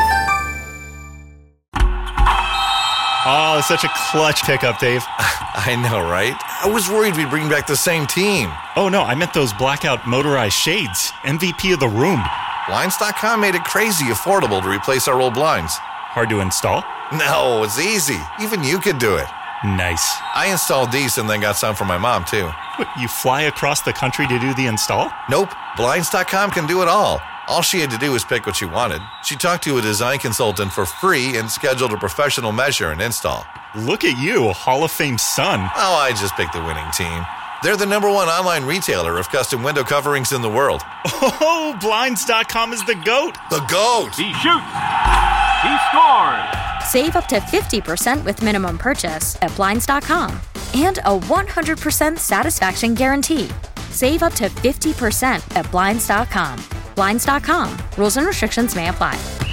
Oh, it's such a clutch pickup, Dave. I know, right? I was worried we'd bring back the same team. Oh, no, I meant those blackout motorized shades. MVP of the room. Blinds.com made it crazy affordable to replace our old blinds. Hard to install? No, it's easy. Even you could do it. Nice. I installed these and then got some for my mom, too. What, you fly across the country to do the install? Nope. Blinds.com can do it all. All she had to do was pick what she wanted. She talked to a design consultant for free and scheduled a professional measure and install. Look at you, Hall of Fame son. Oh, I just picked the winning team. They're the #1 online retailer of custom window coverings in the world. Oh, Blinds.com is the GOAT. The GOAT! He shoots. He scores. Save up to 50% with minimum purchase at Blinds.com. And a 100% satisfaction guarantee. Save up to 50% at Blinds.com. Blinds.com. Rules and restrictions may apply.